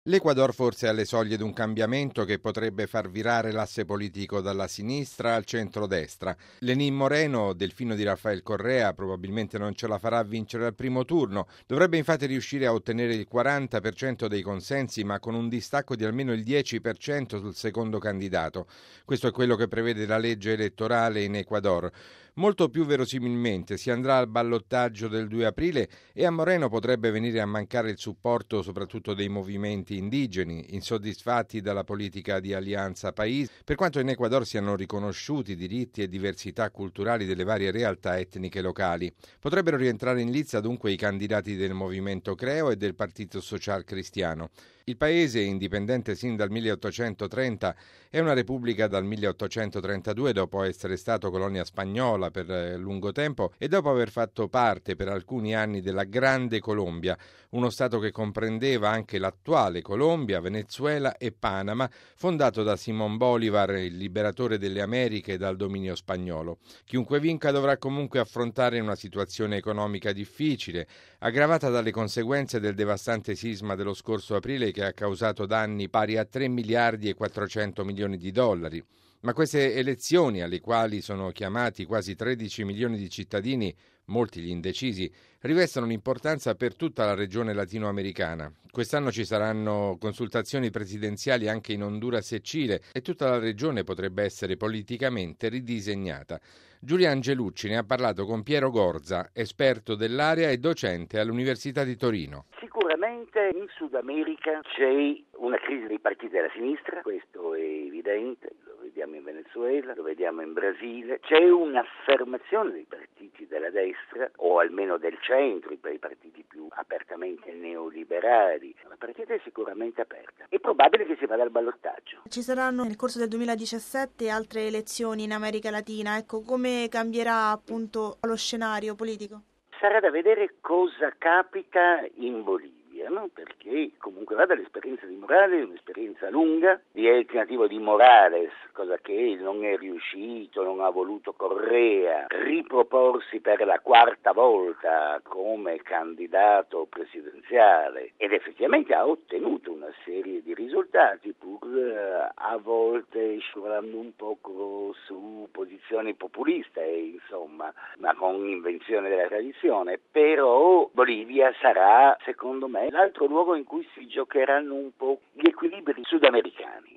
L'Ecuador forse è alle soglie di un cambiamento che potrebbe far virare l'asse politico dalla sinistra al centrodestra. Lenín Moreno, delfino di Rafael Correa, probabilmente non ce la farà a vincere al primo turno. Dovrebbe infatti riuscire a ottenere il 40% dei consensi, ma con un distacco di almeno il 10% sul secondo candidato. Questo è quello che prevede la legge elettorale in Ecuador. Molto più verosimilmente si andrà al ballottaggio del 2 aprile e a Moreno potrebbe venire a mancare il supporto soprattutto dei movimenti indigeni, insoddisfatti dalla politica di Alleanza País, per quanto in Ecuador siano riconosciuti diritti e diversità culturali delle varie realtà etniche locali. Potrebbero rientrare in lizza dunque i candidati del movimento Creo e del Partito Social Cristiano. Il paese, indipendente sin dal 1830, è una repubblica dal 1832 dopo essere stato colonia spagnola per lungo tempo e dopo aver fatto parte per alcuni anni della Grande Colombia, uno stato che comprendeva anche l'attuale Colombia, Venezuela e Panama, fondato da Simón Bolívar, il liberatore delle Americhe dal dominio spagnolo. Chiunque vinca dovrà comunque affrontare una situazione economica difficile, aggravata dalle conseguenze del devastante sisma dello scorso aprile che ha causato danni pari a 3 miliardi e 400 milioni di dollari. Ma queste elezioni, alle quali sono chiamati quasi 13 milioni di cittadini, molti gli indecisi, rivestono un'importanza per tutta la regione latinoamericana. Quest'anno ci saranno consultazioni presidenziali anche in Honduras e Cile e tutta la regione potrebbe essere politicamente ridisegnata. Giulia Angelucci ne ha parlato con Piero Gorza, esperto dell'area e docente all'Università di Torino. Sicuramente in Sud America c'è una crisi dei partiti della sinistra, questo è evidente, lo vediamo in Venezuela, lo vediamo in Brasile, c'è un'affermazione dei partiti della destra, o almeno del centro, i partiti più apertamente neoliberali. La partita è sicuramente aperta. È probabile che si vada al ballottaggio. Ci saranno nel corso del 2017 altre elezioni in America Latina, ecco, come cambierà appunto lo scenario politico? Sarà da vedere cosa capita in Bolivia, no? Perché comunque vada l'esperienza di Morales è un'esperienza lunga, di El nativo di Morales, cosa che non è riuscito, non ha voluto Correa, riproporsi per la quarta volta come candidato presidenziale ed effettivamente ha ottenuto una serie di risultati pur a volte scivolando un poco su posizioni populiste, insomma, ma con invenzione della tradizione. Però Bolivia sarà, secondo me, l'altro luogo in cui si giocheranno un po' gli equilibri sudamericani.